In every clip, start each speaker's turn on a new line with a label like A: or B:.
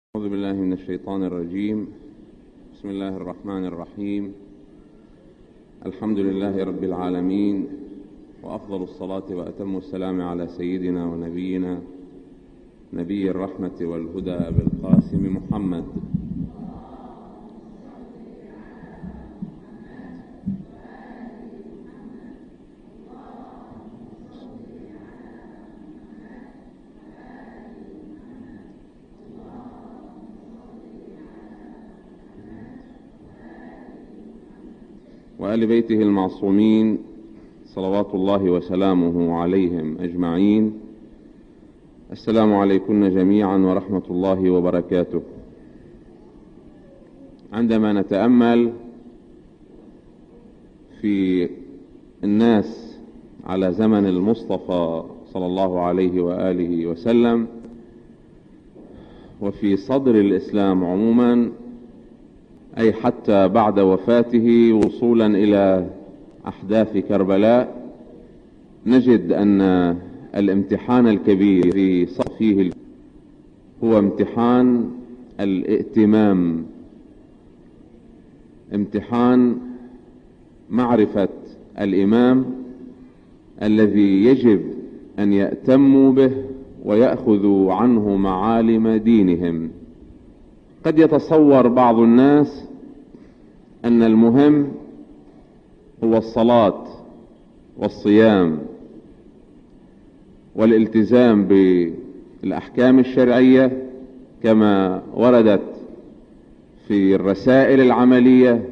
A: أعوذ بالله من الشيطان الرجيم. بسم الله الرحمن الرحيم. الحمد لله رب العالمين، وأفضل الصلاة وأتم السلام على سيدنا ونبينا نبي الرحمة والهدى أبي القاسم محمد. وآل بيته المعصومين صلوات الله وسلامه عليهم أجمعين. السلام عليكم جميعا ورحمة الله وبركاته. عندما نتأمل في الناس على زمن المصطفى صلى الله عليه وآله وسلم وفي صدر الإسلام عموما، أي حتى بعد وفاته وصولا إلى أحداث كربلاء، نجد أن الامتحان الكبير في صفه هو امتحان الائتمام، امتحان معرفة الإمام الذي يجب أن يأتموا به ويأخذوا عنه معالم دينهم. قد يتصور بعض الناس أن المهم هو الصلاة والصيام والالتزام بالأحكام الشرعية كما وردت في الرسائل العملية.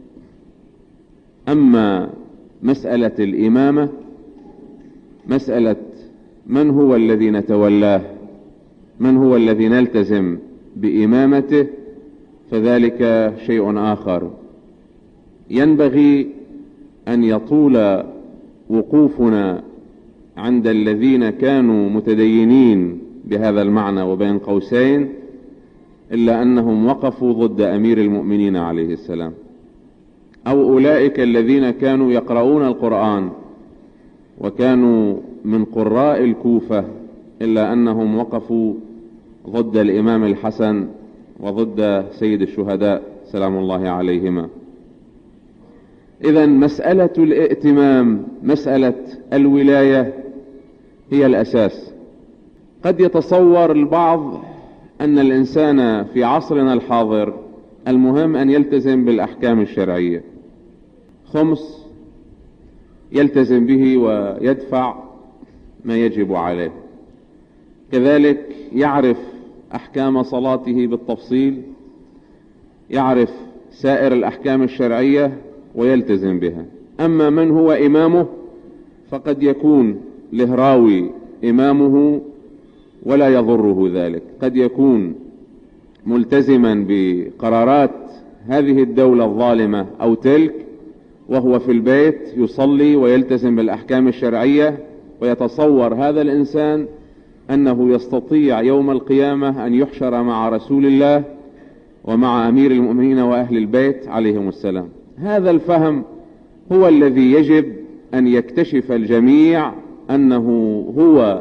A: أما مسألة الإمامة، مسألة من هو الذي نتولاه، من هو الذي نلتزم بإمامته، فذلك شيء آخر. ينبغي أن يطول وقوفنا عند الذين كانوا متدينين بهذا المعنى وبين قوسين، إلا أنهم وقفوا ضد أمير المؤمنين عليه السلام، أو أولئك الذين كانوا يقرؤون القرآن وكانوا من قراء الكوفة، إلا أنهم وقفوا ضد الإمام الحسن وضد سيد الشهداء سلام الله عليهما. إذن مسألة الائتمام، مسألة الولاية هي الأساس. قد يتصور البعض أن الإنسان في عصرنا الحاضر المهم أن يلتزم بالأحكام الشرعية، خمس يلتزم به ويدفع ما يجب عليه، كذلك يعرف أحكام صلاته بالتفصيل، يعرف سائر الأحكام الشرعية ويلتزم بها. أما من هو إمامه فقد يكون لهراوي إمامه ولا يضره ذلك، قد يكون ملتزما بقرارات هذه الدولة الظالمة أو تلك، وهو في البيت يصلي ويلتزم بالأحكام الشرعية، ويتصور هذا الإنسان أنه يستطيع يوم القيامة أن يحشر مع رسول الله ومع أمير المؤمنين وأهل البيت عليهم السلام. هذا الفهم هو الذي يجب أن يكتشف الجميع أنه هو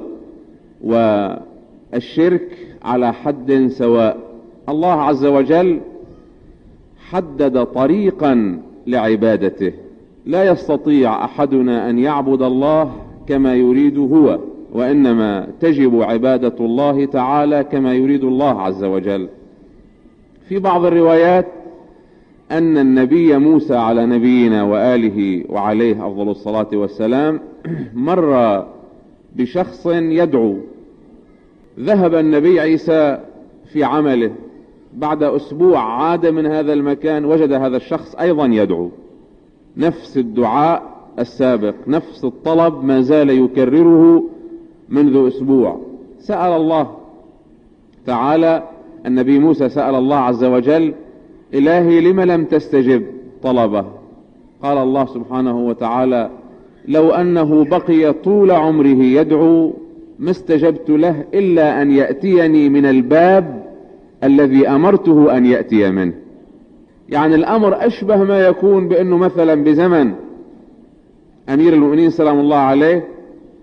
A: والشرك على حد سواء. الله عز وجل حدد طريقا لعبادته، لا يستطيع أحدنا أن يعبد الله كما يريد هو، وإنما تجب عبادة الله تعالى كما يريد الله عز وجل. في بعض الروايات أن النبي موسى على نبينا وآله وعليه أفضل الصلاة والسلام مر بشخص يدعو. ذهب النبي عيسى في عمله، بعد أسبوع عاد من هذا المكان وجد هذا الشخص أيضا يدعو، نفس الدعاء السابق، نفس الطلب ما زال يكرره منذ أسبوع. سأل الله تعالى، النبي موسى سأل الله عز وجل: إلهي لم لم تستجب طلبه؟ قال الله سبحانه وتعالى: لو أنه بقي طول عمره يدعو ما استجبت له إلا أن يأتيني من الباب الذي أمرته أن يأتي منه. يعني الأمر أشبه ما يكون بأنه مثلا بزمن أمير المؤمنين سلام الله عليه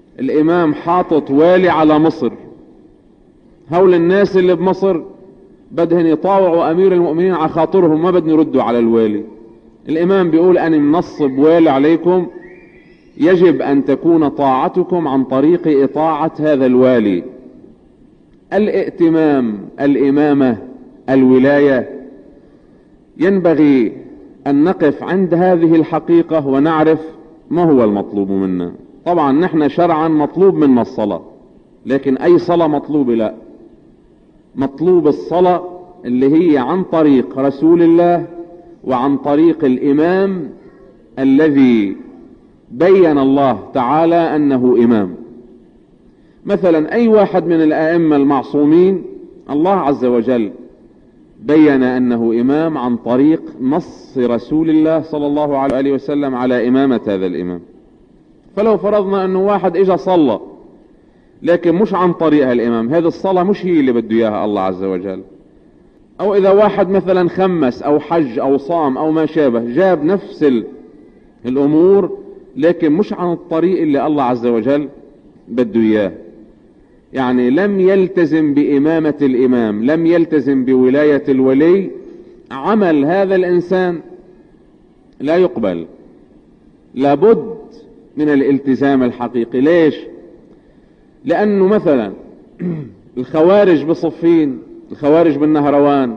A: الإمام حاطط والي على مصر، هول الناس اللي بمصر بدهن يطاوعوا امير المؤمنين على خاطرهم، ما بدن يردوا على الوالي. الامام بيقول انا منصب والي عليكم، يجب ان تكون طاعتكم عن طريق اطاعة هذا الوالي. الائتمام، الامامة، الولاية، ينبغي ان نقف عند هذه الحقيقة ونعرف ما هو المطلوب منا. طبعا نحن شرعا مطلوب منا الصلاة، لكن اي صلاة مطلوب؟ لا، مطلوب الصلاة اللي هي عن طريق رسول الله وعن طريق الامام الذي بين الله تعالى انه امام. مثلا اي واحد من الائمة المعصومين الله عز وجل بين انه امام عن طريق نص رسول الله صلى الله عليه وسلم على امامة هذا الامام. فلو فرضنا انه واحد اجا صلى لكن مش عن طريق الامام، هذه الصلاة مش هي اللي بده اياها الله عز وجل. او اذا واحد مثلا خمس او حج او صام او ما شابه، جاب نفس الامور لكن مش عن الطريق اللي الله عز وجل بده اياه، يعني لم يلتزم بامامة الامام، لم يلتزم بولاية الولي، عمل هذا الانسان لا يقبل. لابد من الالتزام الحقيقي. ليش؟ لانه مثلا الخوارج بصفين، الخوارج بالنهروان،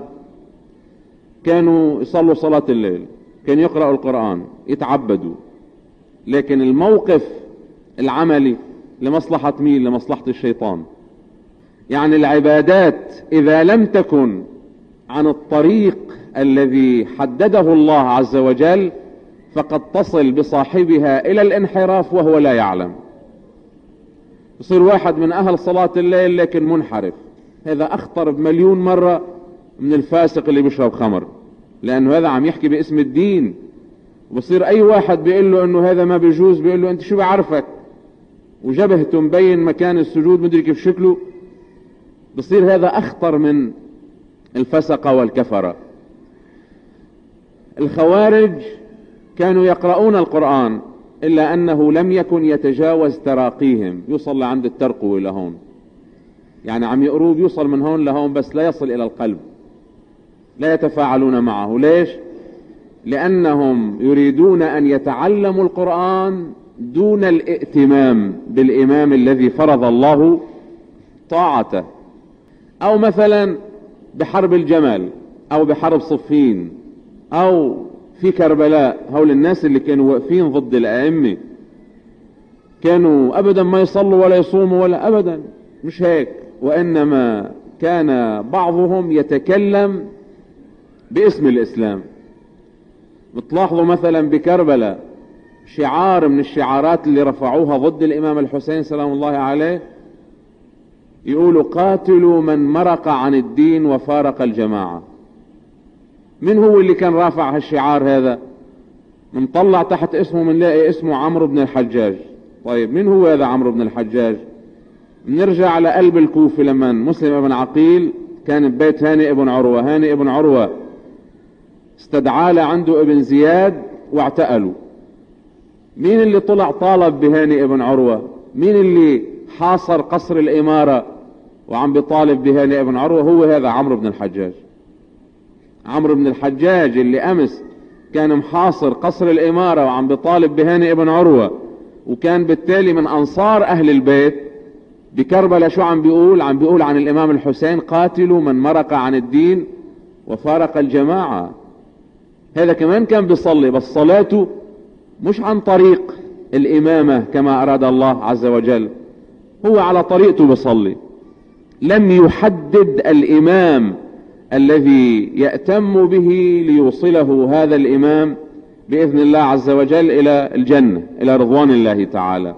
A: كانوا يصلوا صلاة الليل، كانوا يقرأوا القرآن، يتعبدوا، لكن الموقف العملي لمصلحة مين؟ لمصلحة الشيطان. يعني العبادات اذا لم تكن عن الطريق الذي حدده الله عز وجل فقد تصل بصاحبها الى الانحراف وهو لا يعلم. يصير واحد من اهل صلاة الليل لكن منحرف، هذا اخطر بمليون مرة من الفاسق اللي بيشرب خمر، لانه هذا عم يحكي باسم الدين. وبصير اي واحد بيقول له انه هذا ما بيجوز، بيقول له انت شو بعرفك وجبهته مبين مكان السجود مدري كيف شكله، بصير هذا اخطر من الفسق والكفرة. الخوارج كانوا يقرؤون القرآن الا انه لم يكن يتجاوز تراقيهم، يوصل لعند الترقوة لهون، يعني عم يقروه بيوصل من هون لهون بس لا يصل الى القلب، لا يتفاعلون معه. ليش؟ لانهم يريدون ان يتعلموا القرآن دون الائتمام بالامام الذي فرض الله طاعته. او مثلا بحرب الجمل او بحرب صفين او في كربلاء، هول الناس اللي كانوا واقفين ضد الائمة كانوا ابدا ما يصلوا ولا يصوموا ولا ابدا، مش هيك، وانما كان بعضهم يتكلم باسم الاسلام. بتلاحظوا مثلا بكربلاء شعار من الشعارات اللي رفعوها ضد الامام الحسين سلام الله عليه، يقولوا قاتلوا من مرق عن الدين وفارق الجماعة. من هو اللي كان رافع هالشعار هذا؟ منطلع تحت اسمه منلاقي اسمه عمرو بن الحجاج. طيب من هو هذا عمرو بن الحجاج؟ بنرجع على قلب الكوفة لما مسلم بن عقيل كان ببيت هانئ بن عروة، هانئ بن عروة استدعى عنده ابن زياد واعتقلوا. مين اللي طلع طالب بهانئ بن عروة؟ مين اللي حاصر قصر الامارة وعم بيطالب بهانئ بن عروة؟ هو هذا عمرو بن الحجاج. عمرو بن الحجاج اللي امس كان محاصر قصر الامارة وعم بيطالب بهانئ بن عروة، وكان بالتالي من انصار اهل البيت. بكربلاء شو عم بيقول؟ عم بيقول عن الامام الحسين قاتلوا من مرق عن الدين وفارق الجماعة. هذا كمان كان بيصلي، بس صلاته مش عن طريق الامامة كما اراد الله عز وجل، هو على طريقته بيصلي. لم يحدد الامام الذي يأتم به ليوصله هذا الامام باذن الله عز وجل الى الجنة، الى رضوان الله تعالى.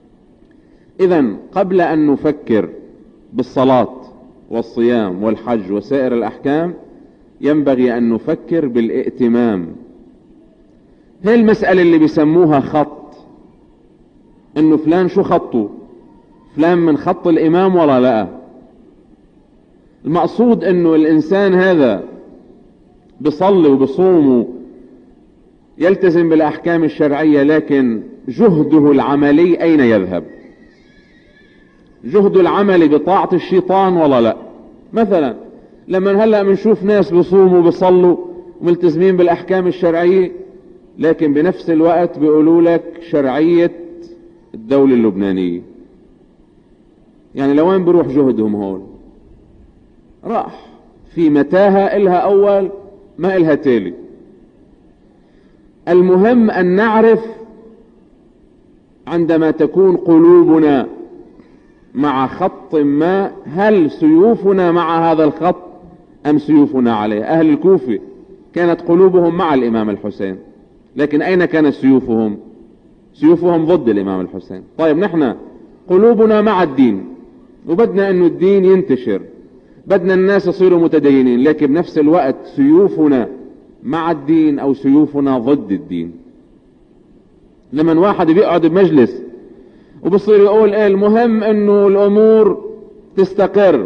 A: اذن قبل ان نفكر بالصلاة والصيام والحج وسائر الاحكام ينبغي ان نفكر بالائتمام. هي المسألة اللي بيسموها خط، انه فلان شو خطه، فلان من خط الامام ولا لا. المقصود انه الانسان هذا بيصلي وبصوم يلتزم بالاحكام الشرعية، لكن جهده العملي اين يذهب؟ جهده العملي بطاعة الشيطان ولا لا؟ مثلا لما هلأ بنشوف ناس بيصوموا وبيصلوا وملتزمين بالأحكام الشرعية، لكن بنفس الوقت بيقولوا لك شرعية الدولة اللبنانية. يعني لوين بروح جهدهم هول؟ راح في متاهة إلها أول ما إلها تالي. المهم أن نعرف عندما تكون قلوبنا مع خط ما، هل سيوفنا مع هذا الخط أم سيوفنا عليه؟ أهل الكوفة كانت قلوبهم مع الإمام الحسين، لكن أين كانت سيوفهم؟ سيوفهم ضد الإمام الحسين. طيب نحن قلوبنا مع الدين وبدنا أنه الدين ينتشر، بدنا الناس يصيروا متدينين، لكن بنفس الوقت سيوفنا مع الدين أو سيوفنا ضد الدين. لما واحد بيقعد بمجلس وبصير يقول ايه المهم انه الامور تستقر،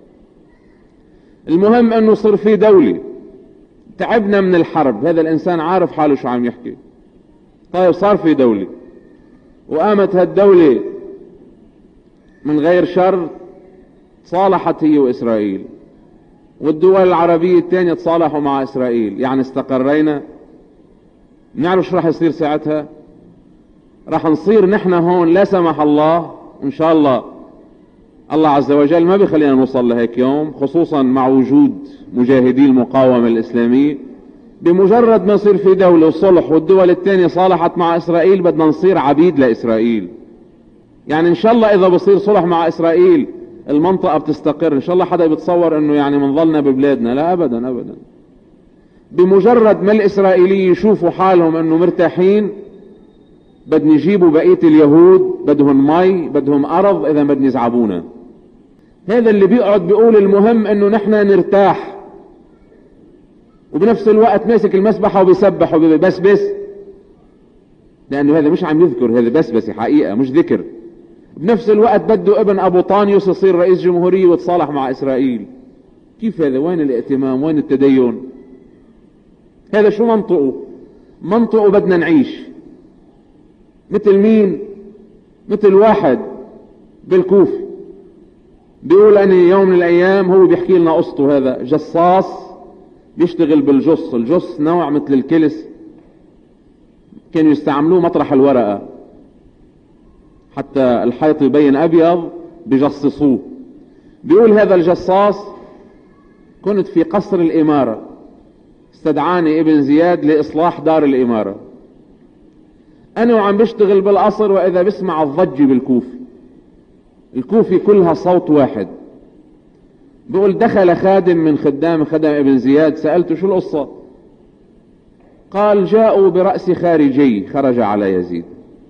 A: المهم انه يصير في دولة، تعبنا من الحرب، هذا الانسان عارف حاله شو عم يحكي. طيب صار في دولة وقامت هالدولة من غير شر، تصالحت هي واسرائيل، والدول العربية الثانية تصالحوا مع اسرائيل، يعني استقرينا. نعرف شو راح يصير ساعتها؟ راح نصير نحن هون لا سمح الله، ان شاء الله الله عز وجل ما بيخلينا نوصل لهيك يوم، خصوصا مع وجود مجاهدي المقاومة الإسلامية. بمجرد ما يصير في دولة وصلح والدول الثانية صالحت مع إسرائيل، بدنا نصير عبيد لإسرائيل. يعني ان شاء الله اذا بصير صلح مع إسرائيل المنطقة بتستقر. ان شاء الله حدا بيتصور انه يعني منظلنا ببلادنا، لا ابدا ابدا. بمجرد ما الإسرائيليين يشوفوا حالهم انه مرتاحين، بدنا يجيبوا بقية اليهود، بدهم مي، بدهم أرض، إذا بدنا يزعبونا. هذا اللي بيقعد بيقول المهم إنه نحن نرتاح، وبنفس الوقت ماسك المسبحة وبيسبح وبيبسبس، لأنه هذا مش عم يذكر، هذا بس حقيقة مش ذكر. بنفس الوقت بده ابن أبو طانيوس يصير رئيس جمهورية وتصالح مع إسرائيل. كيف هذا؟ وين الائتمام؟ وين التدين؟ هذا شو منطقه؟ منطقه بدنا نعيش مثل مين؟ مثل واحد بالكوفة بيقول أني يوم من الأيام، هو بيحكي لنا قصته، هذا جصاص بيشتغل بالجص. الجص نوع مثل الكلس، كانوا يستعملوه مطرح الورقة حتى الحيط يبين أبيض، بيجصصوه. بيقول هذا الجصاص كنت في قصر الإمارة، استدعاني ابن زياد لإصلاح دار الإمارة، أنا وعم بشتغل بالقصر، وإذا بسمع الضج بالكوفي، الكوفي كلها صوت واحد. بيقول دخل خادم من خدام ابن زياد، سألته شو القصة؟ قال جاءوا برأس خارجي خرج على يزيد.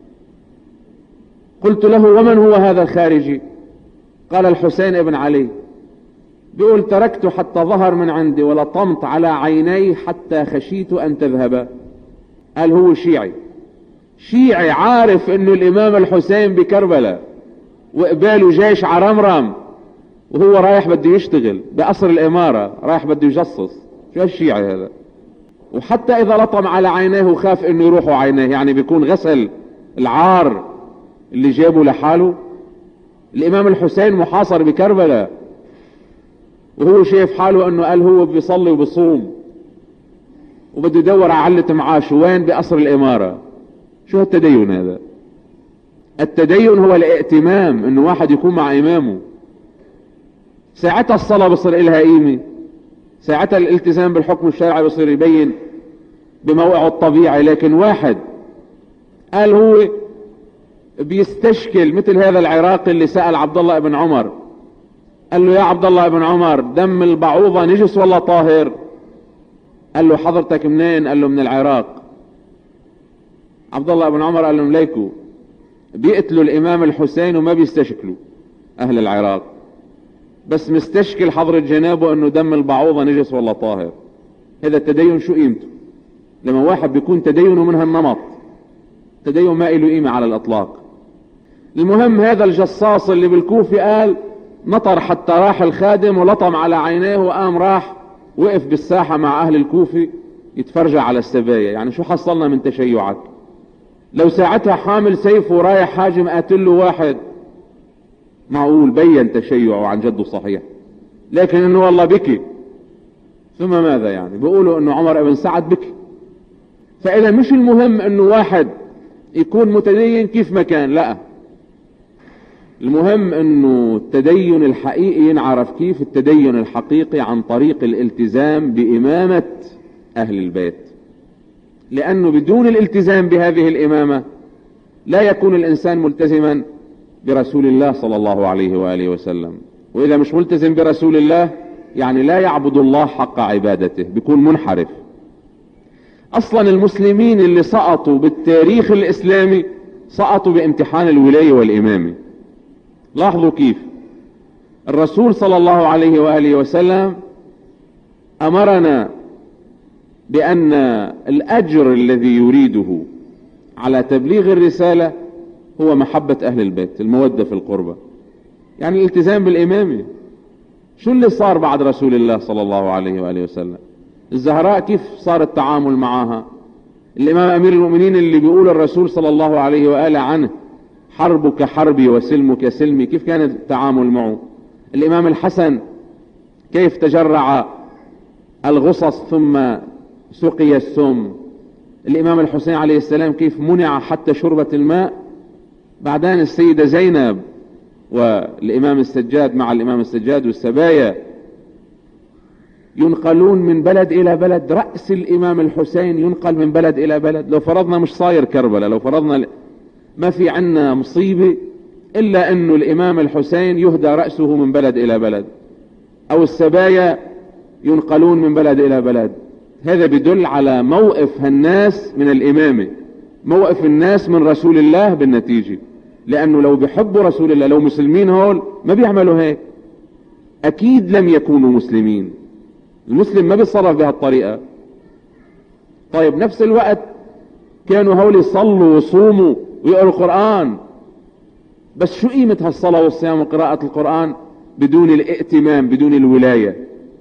A: قلت له ومن هو هذا الخارجي؟ قال الحسين ابن علي. بيقول تركته حتى ظهر من عندي ولطمت على عيني حتى خشيت أن تذهب. قال هو شيعي، شيعي عارف انه الامام الحسين بكربلاء وقباله جيش عرمرم، وهو رايح بده يشتغل بقصر الامارة، رايح بده يجصص. شو هالشيعي هذا؟ وحتى اذا لطم على عينيه وخاف انه يروحوا عينيه، يعني بيكون غسل العار اللي جابه لحاله. الامام الحسين محاصر بكربلاء وهو شايف حاله انه قال هو بيصلي وبصوم وبده يدور على علة معاشه، وين؟ بقصر الامارة. شو هالتدين هذا؟ التدين هو الائتمام، انه واحد يكون مع امامه. ساعتها الصلاة بصير إلها قيمة، ساعتها الالتزام بالحكم الشرعي بصير يبين بموقعه الطبيعي. لكن واحد قال هو بيستشكل، مثل هذا العراقي اللي سأل عبد الله بن عمر، قال له يا عبد الله بن عمر، دم البعوضة نجس ولا طاهر؟ قال له حضرتك منين؟ قال له من العراق. عبد الله بن عمر قال لهم ليكوا بيقتلوا الامام الحسين وما بيستشكلوا اهل العراق، بس مستشكل حضرة جنابه انه دم البعوضة نجس ولا طاهر. هذا التدين شو قيمته؟ لما واحد بيكون تدينه من هالنمط، تدين ما له قيمة على الاطلاق. المهم هذا الجصاص اللي بالكوفي قال نطر حتى راح الخادم ولطم على عينيه، وقام راح وقف بالساحة مع اهل الكوفي يتفرجع على السبايا. يعني شو حصلنا من تشيعك؟ لو ساعتها حامل سيف ورايح حاجم قاتل له واحد، معقول بين تشيعه عن جده صحيح. لكن انه والله بكي ثم ماذا يعني؟ بيقولوا انه عمر بن سعد بكي. فاذا مش المهم انه واحد يكون متدين كيف ما كان، لا، المهم انه التدين الحقيقي ينعرف كيف التدين الحقيقي عن طريق الالتزام بإمامة اهل البيت، لانه بدون الالتزام بهذه الإمامة لا يكون الانسان ملتزما برسول الله صلى الله عليه وآله وسلم. واذا مش ملتزم برسول الله يعني لا يعبد الله حق عبادته، بيكون منحرف. اصلا المسلمين اللي سقطوا بالتاريخ الاسلامي سقطوا بامتحان الولاية والامامة. لاحظوا كيف الرسول صلى الله عليه وآله وسلم امرنا بان الاجر الذي يريده على تبليغ الرسالة هو محبة اهل البيت، المودة في القربة، يعني الالتزام بالامامة. شو اللي صار بعد رسول الله صلى الله عليه وآله وسلم؟ الزهراء كيف صار التعامل معها؟ الامام امير المؤمنين اللي بيقول الرسول صلى الله عليه وآله عنه حربك حربي وسلمك سلمي، كيف كان التعامل معه؟ الامام الحسن كيف تجرع الغصص ثم سقي السم؟ الامام الحسين عليه السلام كيف منع حتى شربة الماء؟ بعدين السيدة زينب والامام السجاد مع الامام السجاد والسبايا ينقلون من بلد الى بلد، رأس الامام الحسين ينقل من بلد الى بلد. لو فرضنا مش صاير كربلاء، لو فرضنا ما في عنا مصيبة الا انه الامام الحسين يهدى رأسه من بلد الى بلد، او السبايا ينقلون من بلد الى بلد. هذا بيدل على موقف الناس من الامامة، موقف الناس من رسول الله بالنتيجة. لانه لو بيحبوا رسول الله، لو مسلمين هول ما بيعملوا هيك، اكيد لم يكونوا مسلمين. المسلم ما بيتصرف بهالطريقة. طيب نفس الوقت كانوا هول يصلوا ويصوموا ويقروا القرآن، بس شو قيمة هالصلاة والصيام وقراءة القرآن بدون الائتمام، بدون الولاية؟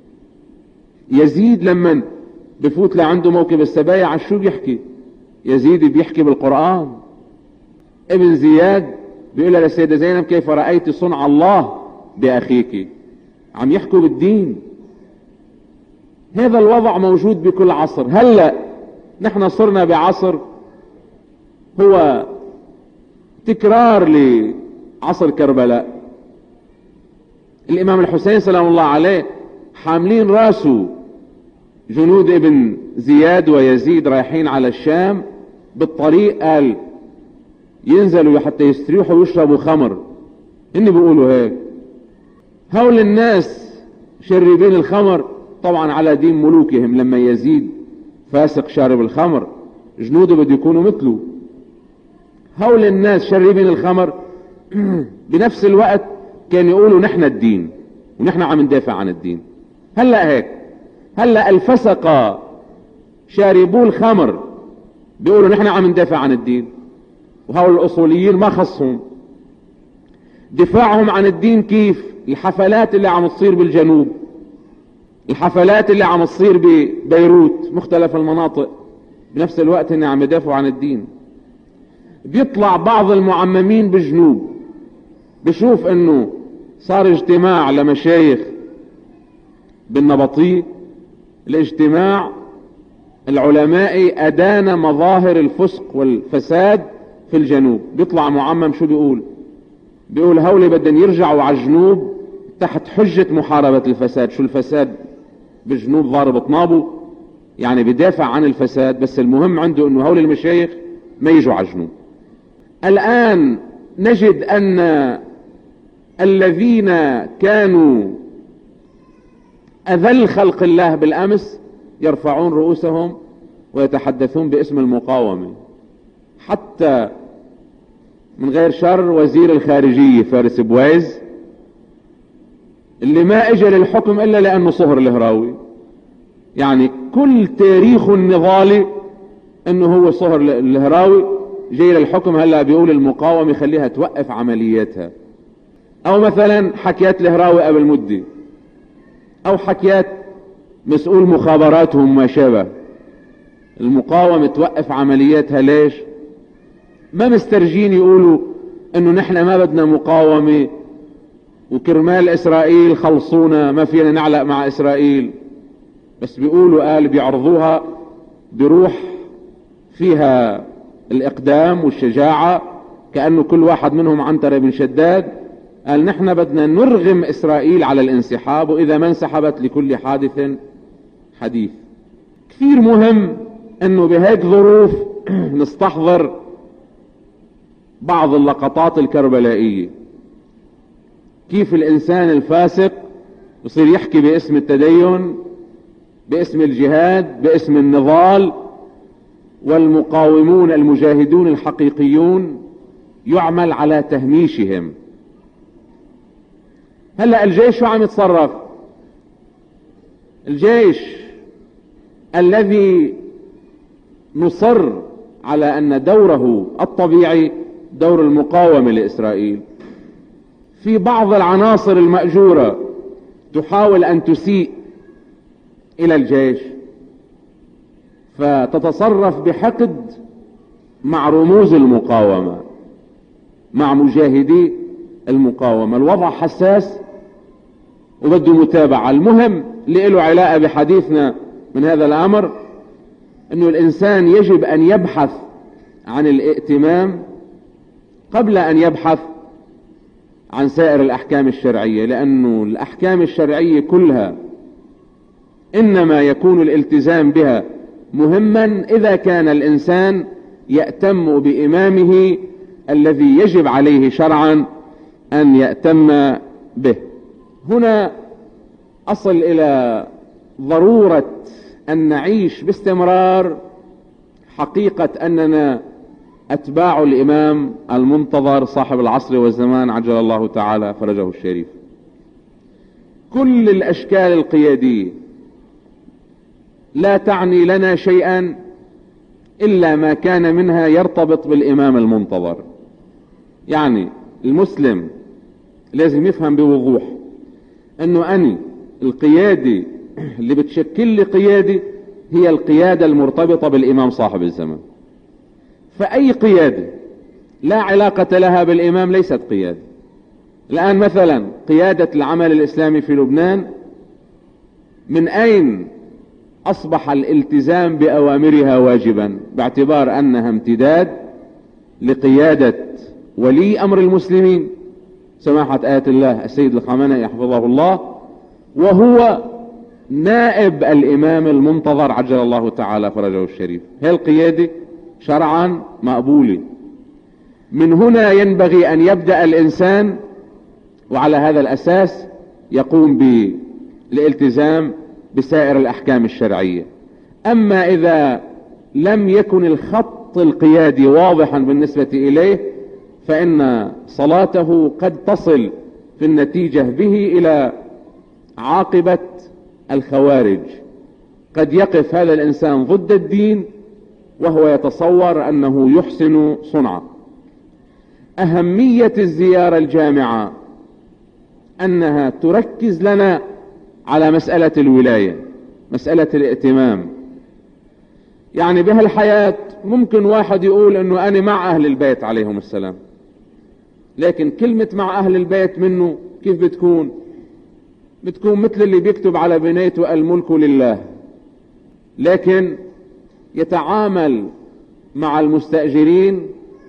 A: يزيد لما بفوت لعنده موكب السبايا على شو بيحكي؟ يزيد بيحكي بالقرآن. ابن زياد بيقول للسيدة زينب كيف رأيت صنع الله بأخيك؟ عم يحكوا بالدين. هذا الوضع موجود بكل عصر. هلأ نحن صرنا بعصر هو تكرار لعصر كربلاء. الامام الحسين سلام الله عليه حاملين راسه جنود ابن زياد ويزيد رايحين على الشام، بالطريق قال ينزلوا حتى يستريحوا ويشربوا خمر. هن بيقولوا هيك. هول الناس شربين الخمر طبعا على دين ملوكهم. لما يزيد فاسق شارب الخمر جنوده بده يكونوا مثله. هول الناس شاربين الخمر بنفس الوقت كان يقولوا نحن الدين ونحن عم ندافع عن الدين. هلأ هيك، هلأ الفسقة شاربوا الخمر بيقولوا نحن عم ندافع عن الدين، وهول الأصوليين ما خصهم دفاعهم عن الدين. كيف؟ الحفلات اللي عم تصير بالجنوب، الحفلات اللي عم تصير ببيروت، مختلف المناطق، بنفس الوقت هن عم يدافعوا عن الدين. بيطلع بعض المعممين بالجنوب بشوف انه صار اجتماع لمشايخ بالنبطية، الاجتماع العلمائي أدان مظاهر الفسق والفساد في الجنوب. بيطلع معمم شو بيقول؟ بيقول هولي بدن يرجعوا على الجنوب تحت حجة محاربة الفساد. شو الفساد بالجنوب؟ ضارب طنابه، يعني بدافع عن الفساد، بس المهم عنده انه هولي المشايخ ما يجوا على الجنوب. الآن نجد أن الذين كانوا أذل خلق الله بالأمس يرفعون رؤوسهم ويتحدثون باسم المقاومة. حتى من غير شر وزير الخارجية فارس بويز اللي ما اجى للحكم إلا لأنه صهر الهراوي، يعني كل تاريخه النضالي انه هو صهر الهراوي جاي للحكم. هلا بيقول المقاومة خليها توقف عملياتها. او مثلا حكيات الهراوي قبل مدة، او حكيات مسؤول مخابراتهم ما شابه. المقاومة توقف عملياتها ليش؟ ما مسترجين يقولوا انه نحن ما بدنا مقاومة وكرمال اسرائيل خلصونا ما فينا نعلق مع اسرائيل. بس بيقولوا بيعرضوها بروح فيها الإقدام والشجاعة، كأنه كل واحد منهم عنترة بن شداد. قال نحن بدنا نرغم إسرائيل على الانسحاب، وإذا ما انسحبت لكل حادث حديث. كثير مهم أنه بهيك ظروف نستحضر بعض اللقطات الكربلائية، كيف الإنسان الفاسق يصير يحكي باسم التدين، باسم الجهاد، باسم النضال، والمقاومون المجاهدون الحقيقيون يعمل على تهميشهم. هلأ الجيش شو عم يتصرف؟ الجيش الذي نصر على أن دوره الطبيعي دور المقاومة لإسرائيل، في بعض العناصر المأجورة تحاول أن تسيء إلى الجيش، فتتصرف بحقد مع رموز المقاومة، مع مجاهدي المقاومة. الوضع حساس وبده متابعة. المهم اللي له علاقة بحديثنا من هذا الأمر أنه الإنسان يجب أن يبحث عن الائتمام قبل أن يبحث عن سائر الأحكام الشرعية، لأنه الأحكام الشرعية كلها إنما يكون الالتزام بها مهما إذا كان الإنسان يأتم بإمامه الذي يجب عليه شرعا أن يأتم به. هنا أصل إلى ضرورة أن نعيش باستمرار حقيقة أننا أتباع الإمام المنتظر صاحب العصر والزمان عجل الله تعالى فرجه الشريف. كل الأشكال القيادية لا تعني لنا شيئا إلا ما كان منها يرتبط بالإمام المنتظر. يعني المسلم لازم يفهم بوضوح أنه أنا القيادة اللي بتشكل لي قيادة هي القيادة المرتبطة بالإمام صاحب الزمان. فأي قيادة لا علاقة لها بالإمام ليست قيادة. الآن مثلا قيادة العمل الإسلامي في لبنان، من أين أصبح الالتزام بأوامرها واجبا؟ باعتبار أنها امتداد لقيادة ولي أمر المسلمين سماحة آية الله السيد الخامنئي حفظه الله، وهو نائب الإمام المنتظر عجل الله تعالى فرجه الشريف. هي القيادة شرعا مقبولة. من هنا ينبغي أن يبدأ الإنسان، وعلى هذا الأساس يقوم بالالتزام بسائر الأحكام الشرعية. أما إذا لم يكن الخط القيادي واضحا بالنسبة إليه فإن صلاته قد تصل في النتيجة به إلى عاقبة الخوارج. قد يقف هذا الإنسان ضد الدين وهو يتصور أنه يحسن صنعه. أهمية الزيارة الجامعة أنها تركز لنا على مسألة الولاية، مسألة الائتمام. يعني بهالحياة ممكن واحد يقول أنه أنا مع أهل البيت عليهم السلام، لكن كلمة مع أهل البيت منه كيف بتكون مثل اللي بيكتب على بنيته الملك لله، لكن يتعامل مع المستأجرين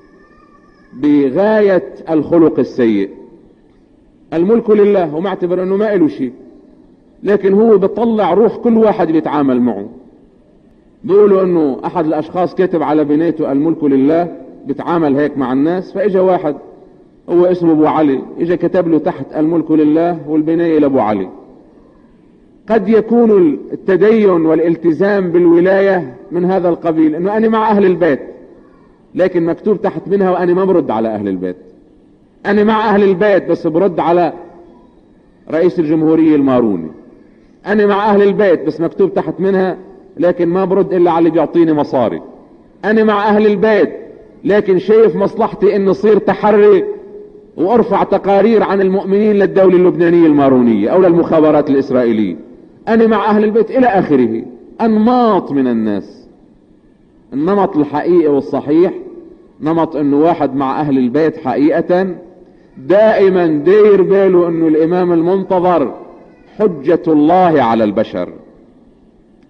A: بغاية الخلق السيء. الملك لله ومعتبر أنه ما له شيء، لكن هو بيطلع روح كل واحد بيتعامل معه. بيقولوا أنه أحد الأشخاص كتب على بنيته الملك لله، بيتعامل هيك مع الناس. فإجا واحد هو اسمه أبو علي، إجا كتب له تحت الملك لله والبناية لأبو علي. قد يكون التدين والالتزام بالولاية من هذا القبيل، أنه أنا مع أهل البيت، لكن مكتوب تحت منها وأنا ما برد على أهل البيت. أنا مع أهل البيت بس برد على رئيس الجمهورية الماروني. أنا مع أهل البيت بس مكتوب تحت منها لكن ما برد إلا على اللي بيعطيني مصاري. أنا مع أهل البيت لكن شايف مصلحتي إن صير تحري وأرفع تقارير عن المؤمنين للدولة اللبنانية المارونية أو للمخابرات الإسرائيلية. أنا مع أهل البيت إلى آخره. أنماط من الناس. النمط الحقيقي والصحيح نمط إنه واحد مع أهل البيت حقيقة دائما داير باله إنه الإمام المنتظر حجة الله على البشر،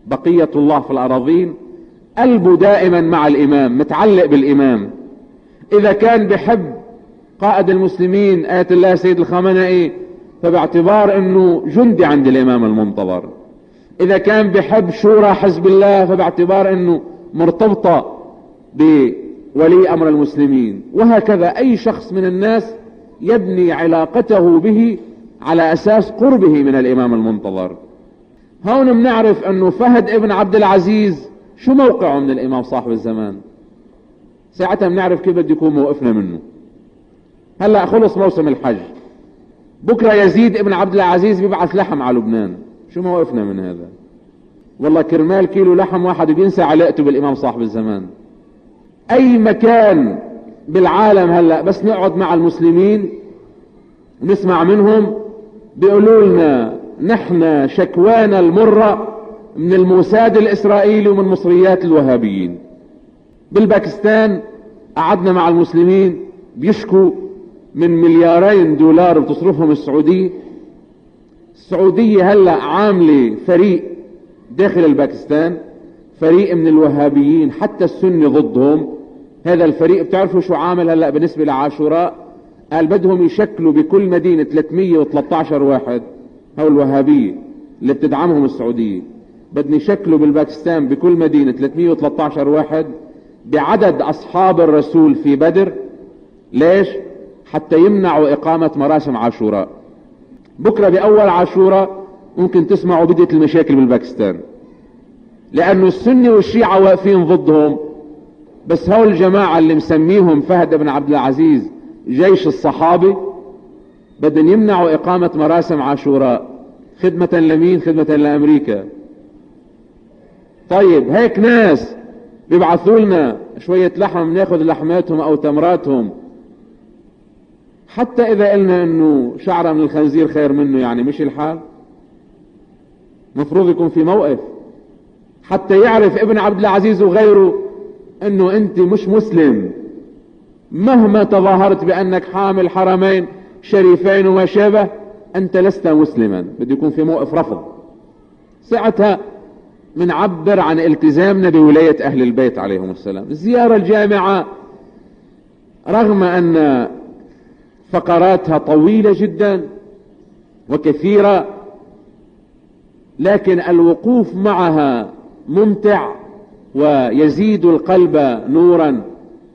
A: بقية الله في الأراضين، قلبه دائما مع الإمام، متعلق بالإمام. إذا كان بحب قائد المسلمين آية الله سيد الخامنئي فباعتبار أنه جندي عند الإمام المنتظر. إذا كان بحب شورى حزب الله فباعتبار أنه مرتبطة بولي أمر المسلمين. وهكذا أي شخص من الناس يبني علاقته به على أساس قربه من الإمام المنتظر. هون بنعرف أنه فهد ابن عبد العزيز شو موقعه من الإمام صاحب الزمان. ساعتها بنعرف كيف بده يكون موقفنا منه. هلأ خلص موسم الحج، بكرة يزيد ابن عبد العزيز بيبعث لحم على لبنان، شو موقفنا من هذا؟ والله كرمال كيلو لحم واحد بينسى علاقته بالإمام صاحب الزمان. أي مكان بالعالم هلأ بس نقعد مع المسلمين ونسمع منهم بيقولوا لنا نحن شكوانا المرة من الموساد الإسرائيلي ومن مصريات الوهابيين. بالباكستان قعدنا مع المسلمين بيشكوا من $2,000,000,000 بتصرفهم السعودية. السعودية هلأ عاملة فريق داخل الباكستان، فريق من الوهابيين حتى السنة ضدهم. هذا الفريق بتعرفوا شو عامل هلأ بالنسبة لعاشوراء؟ قال بدهم يشكلوا بكل مدينة 313 واحد، هو الوهابية اللي بتدعمهم السعودية، بدهم يشكلوا بالباكستان بكل مدينة 313 واحد بعدد أصحاب الرسول في بدر. ليش؟ حتى يمنعوا إقامة مراسم عاشوراء. بكرة بأول عاشوراء ممكن تسمعوا بدأت المشاكل بالباكستان، لأنه السنة والشيعة واقفين ضدهم. بس هول الجماعة اللي مسميهم فهد بن عبد العزيز جيش الصحابة بدهم يمنعوا إقامة مراسم عاشوراء. خدمة لمين؟ خدمة لأمريكا. طيب هيك ناس بيبعثوا لنا شوية لحم ناخذ لحماتهم أو تمراتهم، حتى إذا قلنا إنه شعرة من الخنزير خير منه، يعني مش الحال؟ مفروض يكون في موقف حتى يعرف ابن عبد العزيز وغيره إنه أنت مش مسلم مهما تظاهرت بأنك حامل حرمين شريفين وما شابه، أنت لست مسلما. بده يكون في موقف رفض. ساعتها منعبر عن التزامنا بولاية أهل البيت عليهم السلام. الزيارة الجامعة رغم أن فقراتها طويلة جدا وكثيرة، لكن الوقوف معها ممتع ويزيد القلب نورا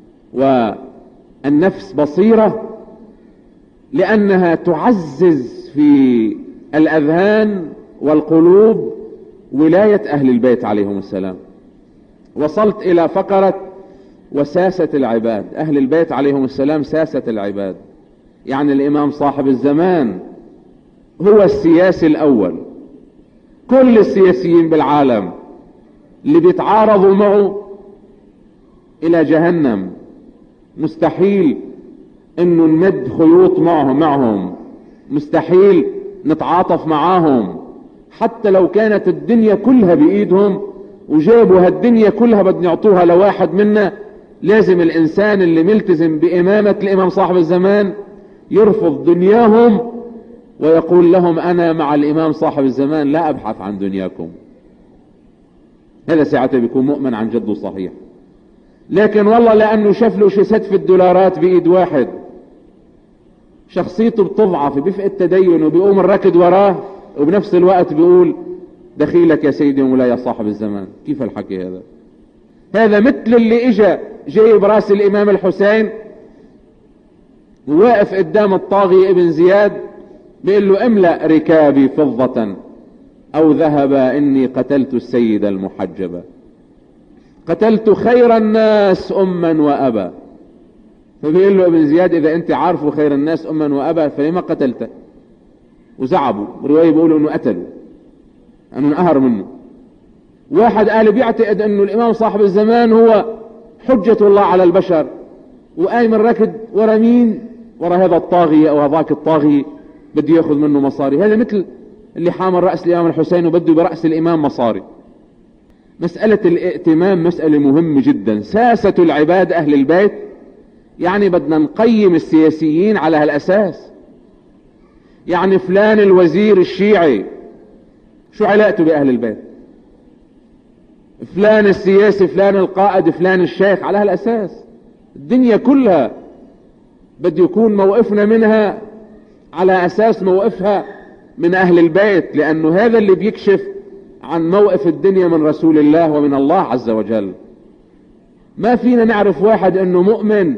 A: والنفس بصيرة، لأنها تعزز في الأذهان والقلوب ولاية أهل البيت عليهم السلام. وصلت إلى فقرة وساسة العباد. أهل البيت عليهم السلام ساسة العباد، يعني الإمام صاحب الزمان هو السياسي الأول. كل السياسيين بالعالم اللي بيتعارضوا معه إلى جهنم. مستحيل إنه نمد خيوط معهم، مستحيل نتعاطف معاهم، حتى لو كانت الدنيا كلها بإيدهم وجابوا هالدنيا كلها بدنا يعطوها لواحد منا. لازم الإنسان اللي ملتزم بإمامة الإمام صاحب الزمان يرفض دنياهم ويقول لهم أنا مع الإمام صاحب الزمان لا أبحث عن دنياكم. هذا ساعته بيكون مؤمن عن جد صحيح. لكن والله لأنه شاف له شي $6 دولارات بإيد واحد شخصيته بتضعف، بيفقد تدين وبيقوم الركض وراه، وبنفس الوقت بيقول دخيلك يا سيدي ومولاي يا صاحب الزمان. كيف الحكي هذا؟ هذا مثل اللي اجا جايب راس الإمام الحسين وواقف قدام الطاغية ابن زياد بيقول له املأ ركابي فضة أو ذهبا إني قتلت السيد المحجبة، قتلت خير الناس أما وأبا. فبيقول له ابن زياد إذا أنت عارفه خير الناس أما وأبا فلما قتلته؟ وزعبوا. رواية بيقولوا أنه قتلوا، أنه انقهر منه. واحد قال بيعتقد أنه الإمام صاحب الزمان هو حجة الله على البشر، وقايم الركض ورا مين؟ ورا هذا الطاغية أو هذاك الطاغية بده ياخذ منه مصاري. هذا مثل اللي حامل رأس الإمام الحسين وبده برأس الإمام مصاري. مسألة الائتمام مسألة مهمة جدا. ساسة العباد أهل البيت، يعني بدنا نقيم السياسيين على هالأساس. يعني فلان الوزير الشيعي شو علاقته بأهل البيت؟ فلان السياسي، فلان القائد، فلان الشيخ، على هالأساس. الدنيا كلها بده يكون موقفنا منها على أساس موقفها من أهل البيت، لأنه هذا اللي بيكشف عن موقف الدنيا من رسول الله ومن الله عز وجل. ما فينا نعرف واحد أنه مؤمن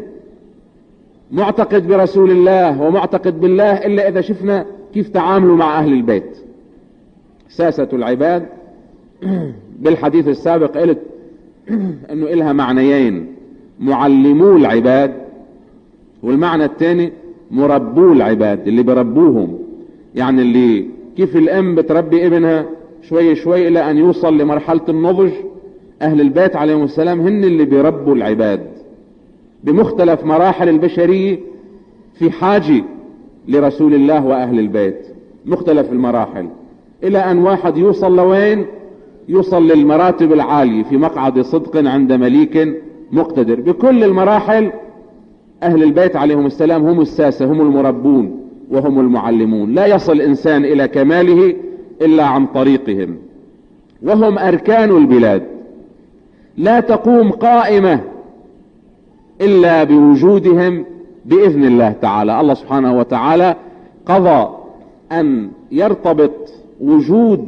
A: معتقد برسول الله ومعتقد بالله إلا إذا شفنا كيف تعاملوا مع أهل البيت. ساسة العباد بالحديث السابق قلت أنه إلها معنيين: معلمو العباد، والمعنى الثاني مربو العباد، اللي بربوهم، يعني اللي كيف الأم بتربي ابنها شوي شوي إلى أن يوصل لمرحلة النضج. أهل البيت عليهم السلام هن اللي بيربوا العباد بمختلف مراحل البشرية، في حاجة لرسول الله وأهل البيت مختلف المراحل، إلى أن واحد يوصل لوين؟ يوصل للمراتب العالية في مقعد صدق عند مليك مقتدر. بكل المراحل أهل البيت عليهم السلام هم الساسة، هم المربون وهم المعلمون. لا يصل إنسان إلى كماله إلا عن طريقهم، وهم أركان البلاد. لا تقوم قائمة إلا بوجودهم بإذن الله تعالى. الله سبحانه وتعالى قضى أن يرتبط وجود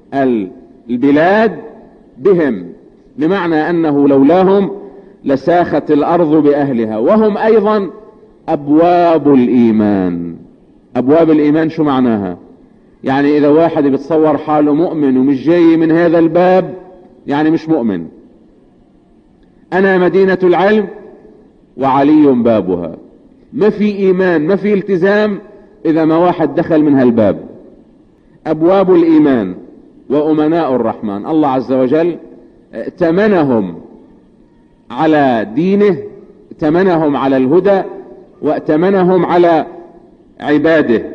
A: البلاد بهم، بمعنى أنه لولاهم لساخت الأرض بأهلها. وهم أيضا أبواب الإيمان. أبواب الإيمان شو معناها؟ يعني إذا واحد بيتصور حاله مؤمن ومش جاي من هذا الباب يعني مش مؤمن. أنا مدينة العلم وعلي بابها. ما في إيمان، ما في التزام إذا ما واحد دخل من هالباب. أبواب الإيمان وأمناء الرحمن. الله عز وجل ائتمنهم على دينه، ائتمنهم على الهدى، وائتمنهم على عباده.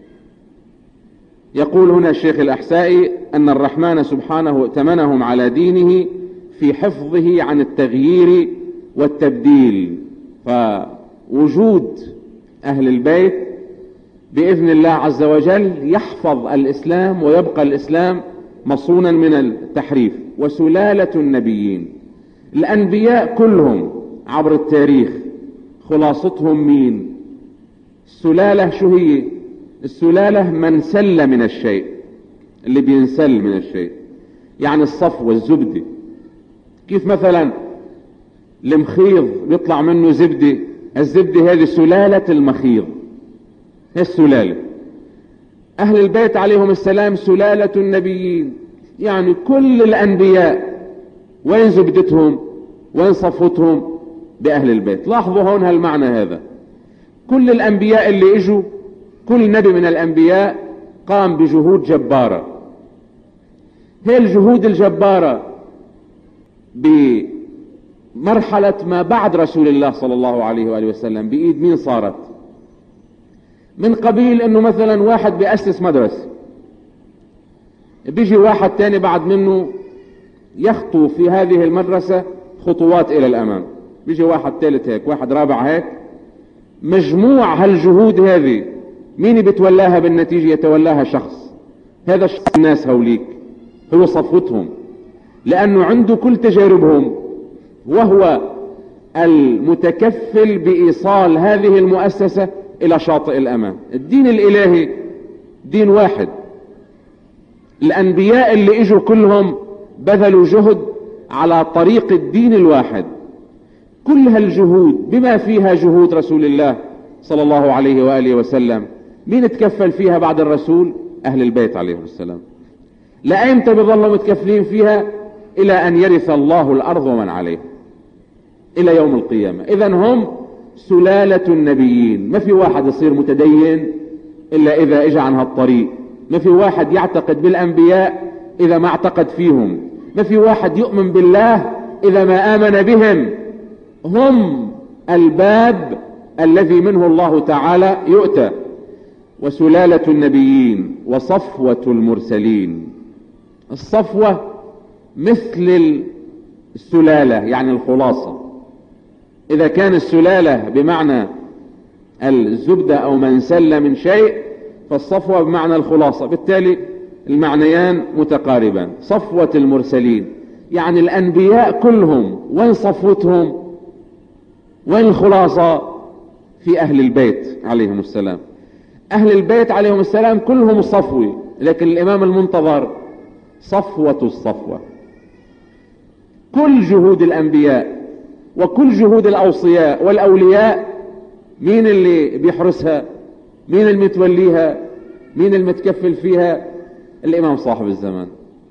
A: يقول هنا الشيخ الأحسائي أن الرحمن سبحانه ائتمنهم على دينه في حفظه عن التغيير والتبديل. فوجود أهل البيت بإذن الله عز وجل يحفظ الإسلام ويبقى الإسلام مصونا من التحريف. وسلالة النبيين، الأنبياء كلهم عبر التاريخ خلاصتهم مين؟ السلالة شو هي؟ السلالة من سل من الشيء، اللي بينسل من الشيء، يعني الصفوة الزبدة. كيف مثلا المخيض بيطلع منه زبدة، الزبدة هذه سلالة المخيض، هي السلالة. أهل البيت عليهم السلام سلالة النبيين، يعني كل الأنبياء وين زبدتهم؟ وين صفوتهم؟ بأهل البيت. لاحظوا هون هالمعنى هذا. كل الأنبياء اللي اجوا، كل نبي من الأنبياء قام بجهود جبارة. هي الجهود الجبارة بمرحلة ما بعد رسول الله صلى الله عليه وآله وسلم بإيد مين صارت؟ من قبيل انه مثلا واحد بيأسس مدرسة، بيجي واحد تاني بعد منه يخطو في هذه المدرسة خطوات الى الامام، بيجي واحد ثالث هيك، واحد رابع هيك. مجموع هالجهود هذه مين بتولاها بالنتيجة؟ يتولاها شخص. هذا الشخص الناس هوليك هو صفوتهم، لانه عنده كل تجاربهم، وهو المتكفل بإيصال هذه المؤسسة الى شاطئ الامام. الدين الالهي دين واحد. الانبياء اللي اجوا كلهم بذلوا جهد على طريق الدين الواحد. كل هالجهود بما فيها جهود رسول الله صلى الله عليه وآله وسلم، مين تكفل فيها بعد الرسول؟ أهل البيت عليه السلام. لأيمتى بيظلوا متكفلين فيها؟ إلى أن يرث الله الأرض ومن عليها، إلى يوم القيامة. إذن هم سلالة النبيين. ما في واحد يصير متدين إلا إذا إجا عن هالطريق. ما في واحد يعتقد بالأنبياء إذا ما اعتقد فيهم. ما في واحد يؤمن بالله إذا ما آمن بهم. هم الباب الذي منه الله تعالى يؤتى. وسلالة النبيين وصفوة المرسلين. الصفوة مثل السلالة، يعني الخلاصة. إذا كان السلالة بمعنى الزبدة أو من سل من شيء، فالصفوة بمعنى الخلاصة، بالتالي المعنيان متقاربان. صفوة المرسلين يعني الأنبياء كلهم وين صفوتهم؟ وين الخلاصة؟ في أهل البيت عليهم السلام. أهل البيت عليهم السلام كلهم صفوة، لكن الإمام المنتظر صفوة الصفوة. كل جهود الأنبياء وكل جهود الأوصياء والأولياء مين اللي بيحرسها؟ مين المتوليها؟ مين المتكفل فيها؟ الإمام صاحب الزمان.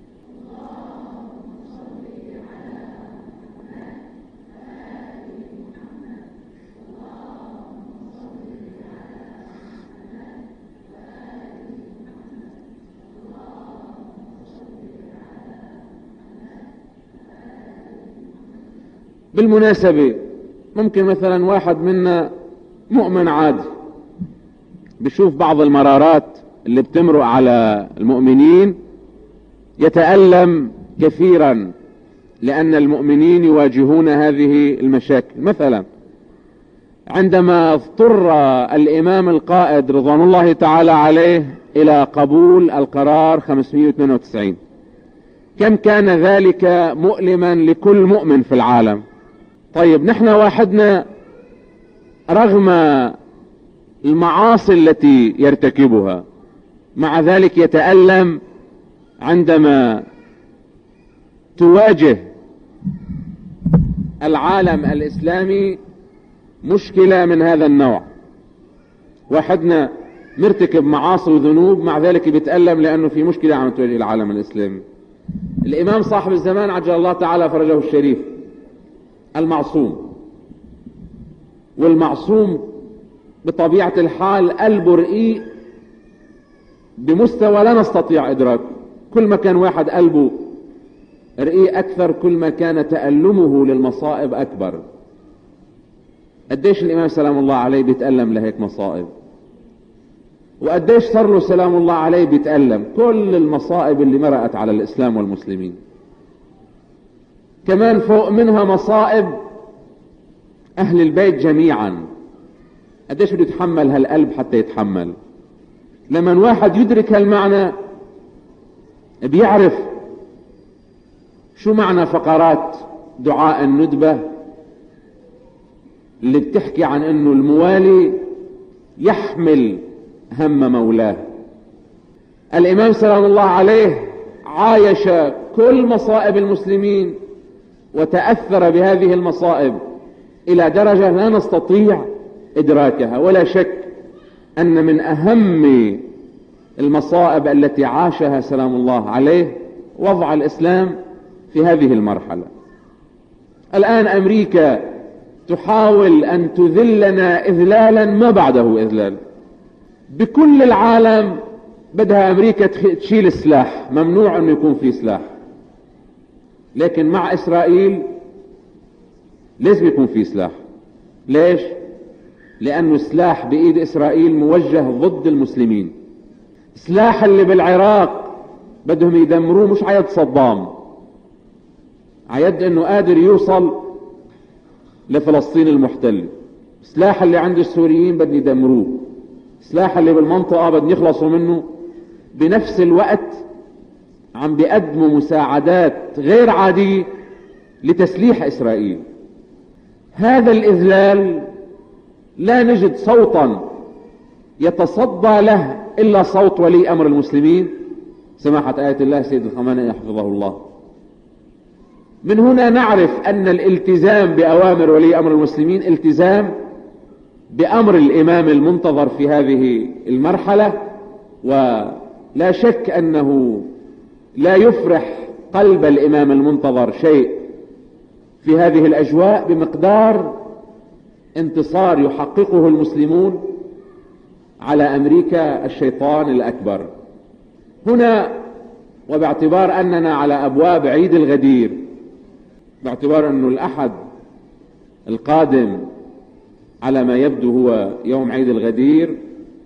A: بالمناسبة ممكن مثلا واحد منا مؤمن عادي بيشوف بعض المرارات اللي بتمرق على المؤمنين يتألم كثيرا، لأن المؤمنين يواجهون هذه المشاكل. مثلا عندما اضطر الإمام القائد رضوان الله تعالى عليه إلى قبول القرار 592، كم كان ذلك مؤلما لكل مؤمن في العالم. طيب نحن واحدنا رغم المعاصي التي يرتكبها مع ذلك يتألم عندما تواجه العالم الإسلامي مشكلة من هذا النوع. واحدنا مرتكب معاصي وذنوب مع ذلك بيتألم لأنه في مشكلة عم تواجه العالم الإسلامي. الإمام صاحب الزمان عجل الله تعالى فرجه الشريف المعصوم، والمعصوم بطبيعة الحال قلبه رقيق بمستوى لا نستطيع إدراكه. كل ما كان واحد قلبه رقيق أكثر كل ما كان تألمه للمصائب أكبر. قديش الإمام سلام الله عليه بيتألم لهيك مصائب، وقديش صار له سلام الله عليه بيتألم كل المصائب اللي مرقت على الإسلام والمسلمين. كمان فوق منها مصائب أهل البيت جميعا. قديش بده يتحمل هالقلب حتى يتحمل؟ لما واحد يدرك هالمعنى بيعرف شو معنى فقرات دعاء الندبة اللي بتحكي عن انه الموالي يحمل هم مولاه. الإمام سلام الله عليه عايش كل مصائب المسلمين وتأثر بهذه المصائب إلى درجة لا نستطيع إدراكها. ولا شك أن من أهم المصائب التي عاشها سلام الله عليه وضع الإسلام في هذه المرحلة. الآن أمريكا تحاول أن تذلنا إذلالا ما بعده إذلال. بكل العالم بدها أمريكا تشيل السلاح، ممنوع أن يكون في سلاح، لكن مع إسرائيل لازم يكون في سلاح. ليش؟ لأنه السلاح بإيد إسرائيل موجه ضد المسلمين. سلاح اللي بالعراق بدهم يدمروه مش عيد صدام، عيد انه قادر يوصل لفلسطين المحتلة. سلاح اللي عند السوريين بدهم يدمروه، سلاح اللي بالمنطقة بدهم يخلصوا منه. بنفس الوقت عم بيقدموا مساعدات غير عادية لتسليح إسرائيل. هذا الإذلال لا نجد صوتا يتصدى له إلا صوت ولي أمر المسلمين سماحة آية الله سيد الخمانئي حفظه الله. من هنا نعرف أن الالتزام بأوامر ولي أمر المسلمين التزام بأمر الإمام المنتظر في هذه المرحلة، ولا شك أنه لا يفرح قلب الإمام المنتظر شيء في هذه الأجواء بمقدار انتصار يحققه المسلمون على أمريكا الشيطان الأكبر. هنا وباعتبار أننا على أبواب عيد الغدير، باعتبار أنه الأحد القادم على ما يبدو هو يوم عيد الغدير،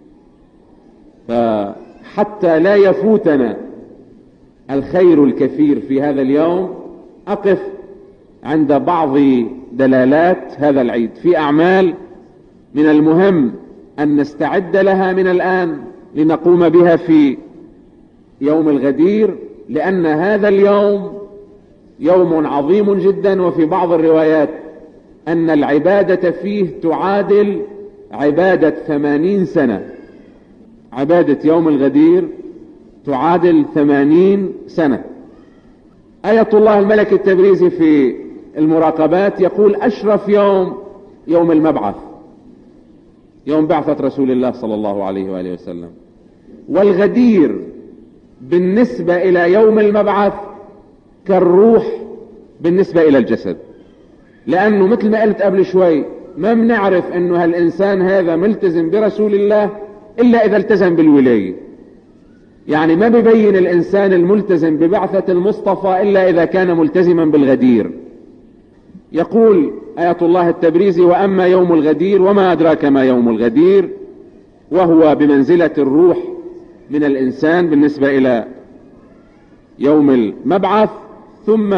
A: فحتى لا يفوتنا الخير الكثير في هذا اليوم أقف عند بعض دلالات هذا العيد في أعمال من المهم أن نستعد لها من الآن لنقوم بها في يوم الغدير، لأن هذا اليوم يوم عظيم جدا، وفي بعض الروايات أن العبادة فيه تعادل عبادة 80 سنة. عبادة يوم الغدير تعادل 80 سنة. آية الله الملك التبريزي في المراقبات يقول أشرف يوم المبعث، يوم بعثة رسول الله صلى الله عليه وآله وسلم. والغدير بالنسبة إلى يوم المبعث كالروح بالنسبة إلى الجسد، لأنه مثل ما قلت قبل شوي ما بنعرف أنه هالإنسان هذا ملتزم برسول الله إلا إذا التزم بالولاية. يعني ما بيبين الإنسان الملتزم ببعثة المصطفى إلا إذا كان ملتزما بالغدير. يقول آية الله التبريزي وأما يوم الغدير وما أدراك ما يوم الغدير، وهو بمنزلة الروح من الإنسان بالنسبة إلى يوم المبعث. ثم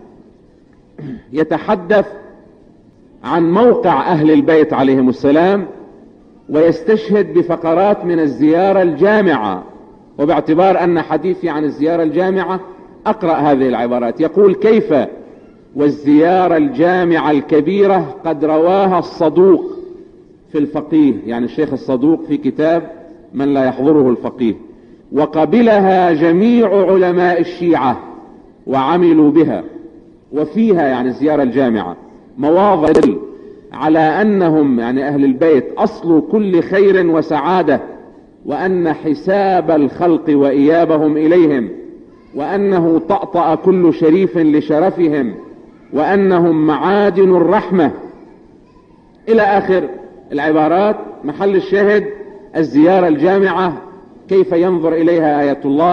A: يتحدث عن موقع أهل البيت عليهم السلام، ويستشهد بفقرات من الزيارة الجامعة. وباعتبار أن حديثي عن الزيارة الجامعة أقرأ هذه العبارات. يقول كيف والزيارة الجامعة الكبيرة قد رواها الصدوق في الفقيه، يعني الشيخ الصدوق في كتاب من لا يحضره الفقيه، وقبلها جميع علماء الشيعة وعملوا بها. وفيها يعني الزيارة الجامعة مواضع على أنهم يعني أهل البيت أصل كل خير وسعادة، وأن حساب الخلق وإيابهم إليهم، وأنه طأطأ كل شريف لشرفهم، وأنهم معادن الرحمة، إلى آخر العبارات. محل الشاهد الزيارة الجامعة كيف ينظر إليها آية الله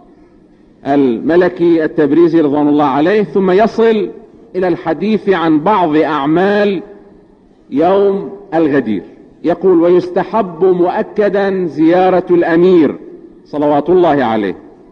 A: الملكي التبريزي رضوان الله عليه. ثم يصل إلى الحديث عن بعض أعمال يوم الغدير. يقول ويستحب مؤكدا زيارة الأمير صلوات الله عليه،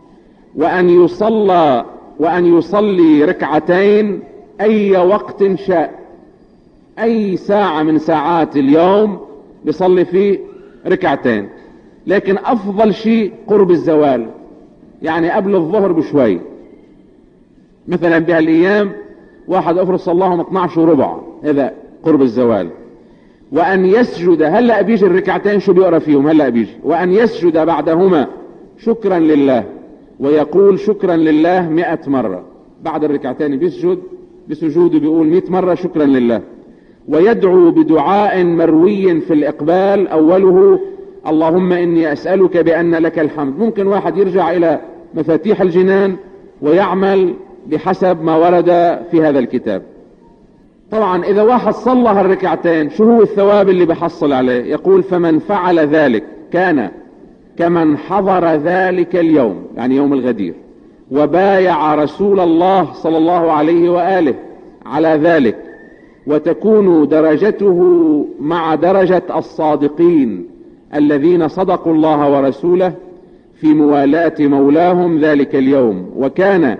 A: وأن يصلي ركعتين أي وقت شاء، أي ساعة من ساعات اليوم يصلي فيه ركعتين. لكن أفضل شيء قرب الزوال، يعني قبل الظهر بشوي. مثلا بهالأيام واحد أفرض صلاهم 12 وربع، هذا قرب الزوال. وأن يسجد، هلأ بيجي الركعتين شو بيقرأ فيهم؟ هلأ بيجي وأن يسجد بعدهما شكرا لله، ويقول شكرا لله 100 مرة. بعد الركعتين بيسجد بسجوده بيقول 100 مرة شكرا لله. ويدعو بدعاء مروي في الإقبال أوله اللهم إني أسألك بأن لك الحمد. ممكن واحد يرجع إلى مفاتيح الجنان ويعمل بحسب ما ورد في هذا الكتاب. طبعا إذا واحد صلى هالركعتين شو هو الثواب اللي بحصل عليه؟ يقول فمن فعل ذلك كان كمن حضر ذلك اليوم، يعني يوم الغدير، وبايع رسول الله صلى الله عليه وآله على ذلك، وتكون درجته مع درجة الصادقين الذين صدقوا الله ورسوله في موالاة مولاهم ذلك اليوم. وكان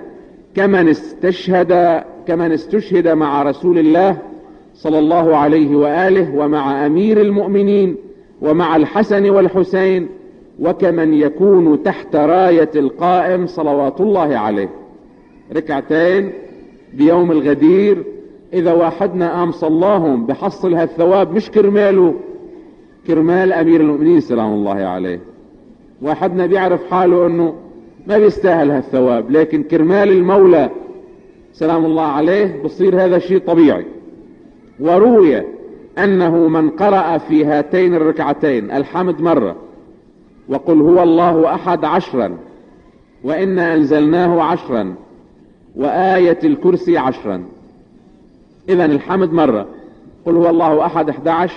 A: كمن استشهد مع رسول الله صلى الله عليه وآله ومع أمير المؤمنين ومع الحسن والحسين، وكمن يكون تحت راية القائم صلوات الله عليه. ركعتين بيوم الغدير إذا واحدنا قام صلاهم بحصل هالثواب، مش كرماله، كرمال أمير المؤمنين سلام الله عليه. واحدنا بيعرف حاله أنه ما بيستاهل هالثواب، لكن كرمال المولى سلام الله عليه بصير هذا شيء طبيعي. وروي أنه من قرأ في هاتين الركعتين الحمد مرة، وقل هو الله أحد 10، وإنا أنزلناه 10، وآية الكرسي 10، إذن الحمد مرة، قل هو الله أحد 11،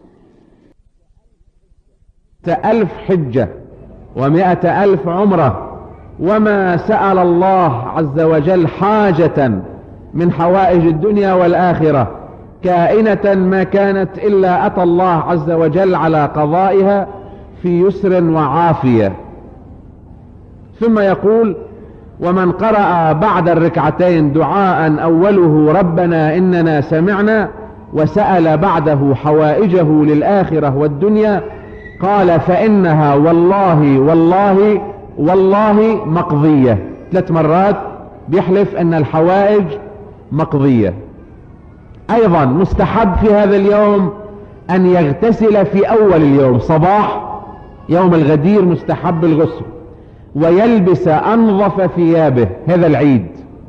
B: 100,000 حجة و100,000 عمرة. وما سأل الله عز وجل حاجة من حوائج الدنيا والآخرة كائنة ما كانت إلا أتى الله عز وجل على قضائها في يسر وعافية. ثم يقول ومن قرأ بعد الركعتين دعاء أوله ربنا إننا سمعنا، وسأل بعده حوائجه للآخرة والدنيا، قال فإنها والله والله والله مقضية 3 مرات بيحلف ان الحوائج مقضية. ايضا مستحب في هذا اليوم ان يغتسل في اول اليوم، صباح يوم الغدير مستحب الغسل، ويلبس انظف ثيابه، هذا العيد،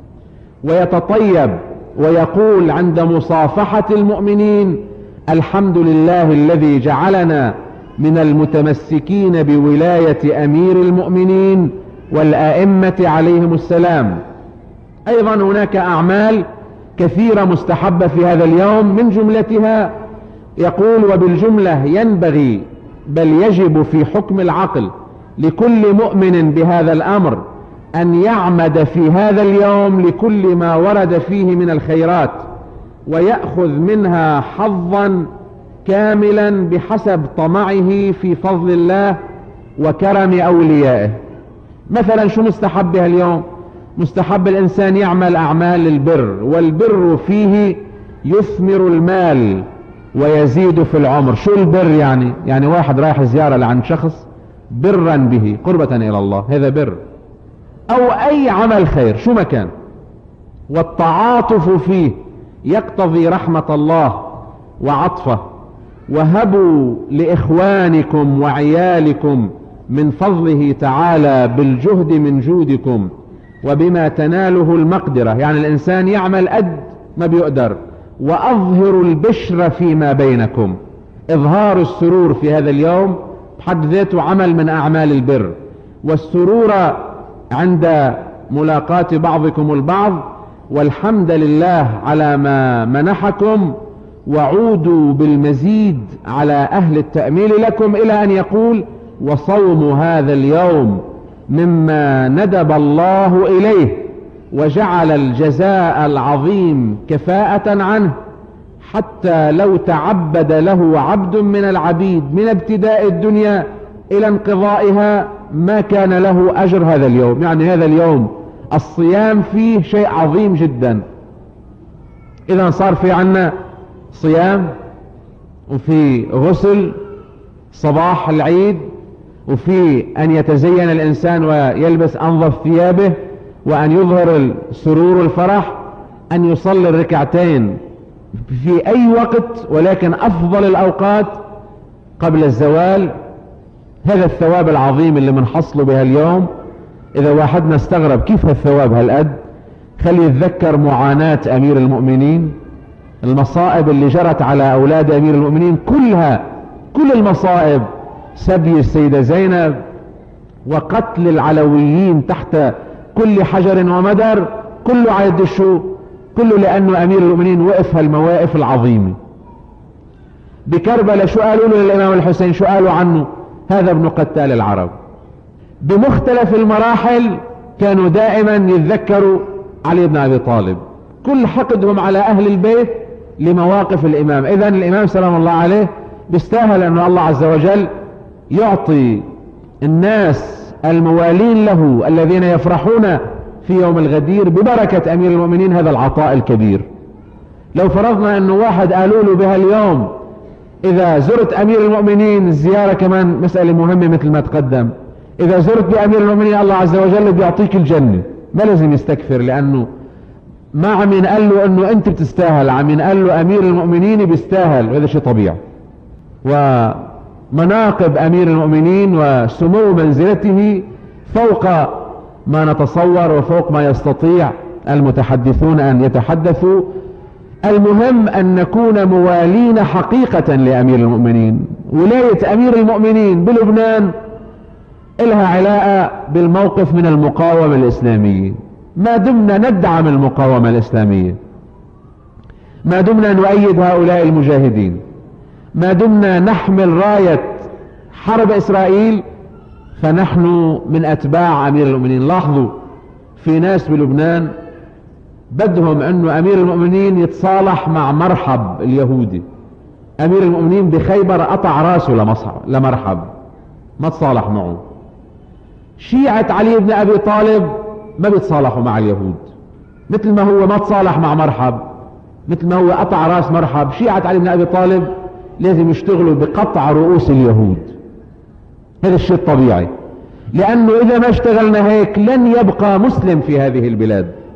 B: ويتطيب ويقول عند مصافحة المؤمنين: الحمد لله الذي جعلنا من المتمسكين بولاية امير المؤمنين والائمة عليهم السلام. ايضا هناك اعمال كثيرة مستحبة في هذا اليوم، من جملتها يقول: وبالجملة ينبغي بل يجب في حكم العقل لكل مؤمن بهذا الامر ان يعمد في هذا اليوم لكل ما ورد فيه من الخيرات، ويأخذ منها حظا كاملا بحسب طمعه في فضل الله وكرم اوليائه. مثلا شو مستحب بها اليوم؟ مستحب الانسان يعمل اعمال البر، والبر فيه يثمر المال ويزيد في العمر. شو البر يعني؟ يعني واحد رايح زيارة لعند شخص برا به، قربة الى الله، هذا بر. او اي عمل خير شو مكان، والتعاطف فيه يقتضي رحمة الله وعطفه. وهبوا لاخوانكم وعيالكم من فضله تعالى بالجهد من جودكم وبما تناله المقدرة، يعني الانسان يعمل قد ما بيقدر. واظهروا البشر فيما بينكم، اظهار السرور في هذا اليوم بحد ذاته عمل من اعمال البر. والسرور عند ملاقاة بعضكم البعض، والحمد لله على ما منحكم، وعودوا بالمزيد على اهل التأميل لكم، الى ان يقول: وصوم هذا اليوم مما ندب الله اليه وجعل الجزاء العظيم كفاءة عنه، حتى لو تعبد له عبد من العبيد من ابتداء الدنيا الى انقضائها ما كان له اجر هذا اليوم. يعني هذا اليوم الصيام فيه شيء عظيم جدا. اذا صار في عنا صيام، وفي غسل صباح العيد، وفي ان يتزين الانسان ويلبس انظف ثيابه، وان يظهر السرور والفرح، ان يصلي الركعتين في اي وقت، ولكن افضل الاوقات قبل الزوال. هذا الثواب العظيم اللي منحصله بها اليوم. اذا واحدنا استغرب كيف الثواب هالقد، خلي يتذكر معاناة امير المؤمنين، المصائب اللي جرت على اولاد امير المؤمنين كلها، كل المصائب، سبي السيدة زينب وقتل العلويين تحت كل حجر ومدر، كله عيد الشو، كله لانه امير المؤمنين وقف هالمواقف العظيمة. بكربلاء شو قالوا له للامام الحسين؟ شو قالوا عنه؟ هذا ابن قتال العرب. بمختلف المراحل كانوا دائما يتذكروا علي بن ابي طالب، كل حقدهم على اهل البيت لمواقف الامام. اذا الامام سلام الله عليه بيستاهل ان الله عز وجل يعطي الناس الموالين له الذين يفرحون في يوم الغدير ببركة امير المؤمنين هذا العطاء الكبير. لو فرضنا انه واحد قالوا له بها اليوم: اذا زرت امير المؤمنين، الزيارة كمان مسألة مهمة مثل ما تقدم، اذا زرت بامير المؤمنين الله عز وجل بيعطيك الجنة، ما لازم يستكثر، لانه ما عم ينقال له انه انت بتستاهل، عم ينقال له امير المؤمنين بيستاهل، وهذا شيء طبيعي. ومناقب امير المؤمنين وسمو منزلته فوق ما نتصور وفوق ما يستطيع المتحدثون ان يتحدثوا. المهم ان نكون موالين حقيقة لامير المؤمنين. ولاية امير المؤمنين بلبنان لها علاقة بالموقف من المقاومة الاسلامية. ما دمنا ندعم المقاومة الاسلامية، ما دمنا نؤيد هؤلاء المجاهدين، ما دمنا نحمل راية حرب اسرائيل، فنحن من اتباع امير المؤمنين. لاحظوا في ناس بلبنان بدهم انه امير المؤمنين يتصالح مع مرحب اليهودي. امير المؤمنين بخيبر قطع راسه لمرحب، ما تصالح معه. شيعة علي بن ابي طالب ما بيتصالحوا مع اليهود، مثل ما هو ما تصالح مع مرحب، مثل ما هو قطع راس مرحب، شيعة علي بن ابي طالب لازم يشتغلوا بقطع رؤوس اليهود. هذا الشيء الطبيعي، لانه اذا ما اشتغلنا هيك لن يبقى مسلم في هذه البلاد.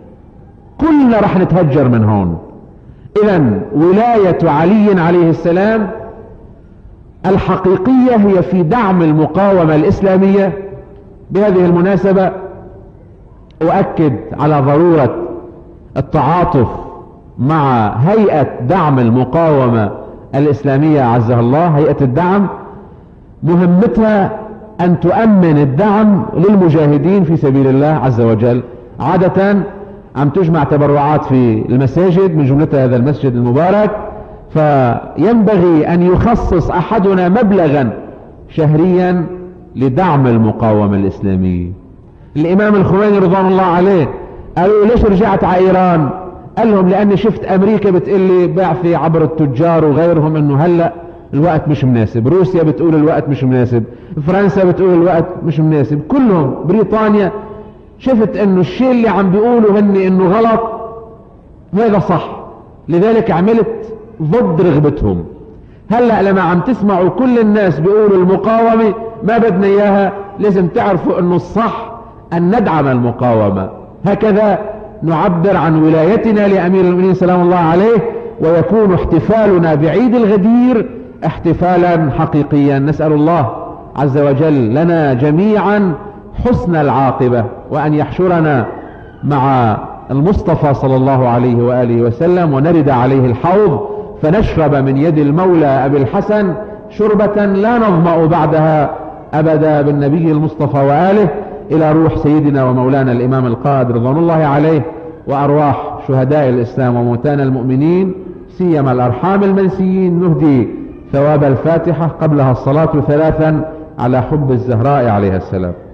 B: كلنا رح نتهجر من هون. إذن ولاية علي عليه السلام الحقيقية هي في دعم المقاومة الإسلامية. بهذه المناسبة أؤكد على ضرورة التعاطف مع هيئة دعم المقاومة الإسلامية عزها الله. هيئة الدعم مهمتها أن تؤمن الدعم للمجاهدين في سبيل الله عز وجل. عادة عم تجمع تبرعات في المساجد، من جملتها هذا المسجد المبارك، فينبغي أن يخصص أحدنا مبلغا شهريا لدعم المقاومة الإسلامية. الإمام الخميني رضوان الله عليه قالوا ليش رجعت على إيران؟ قال لهم لأني شفت أمريكا بتقلي بعثي عبر التجار وغيرهم أنه هلأ الوقت مش مناسب، روسيا بتقول الوقت مش مناسب، فرنسا بتقول الوقت مش مناسب، كلهم، بريطانيا. شفت انه الشيء اللي عم بيقولوا هني انه غلط هذا صح، لذلك عملت ضد رغبتهم. هلأ لما عم تسمعوا كل الناس بيقولوا المقاومة ما بدنا اياها، لازم تعرفوا انه الصح ان ندعم المقاومة. هكذا نعبر عن ولايتنا لأمير المؤمنين سلام الله عليه، ويكون احتفالنا بعيد الغدير احتفالا حقيقيا. نسأل الله عز وجل لنا جميعا حسن العاقبة، وأن يحشرنا مع المصطفى صلى الله عليه وآله وسلم، ونرد عليه الحوض فنشرب من يد المولى أبي الحسن شربة لا نظمأ بعدها أبدا، بالنبي المصطفى وآله، إلى روح سيدنا ومولانا الإمام القائد رضوان الله عليه، وأرواح شهداء الإسلام وموتانا المؤمنين، سيما الأرحام المنسيين. نهدي ثواب الفاتحة قبلها الصلاة 3 على حب الزهراء عليها السلام.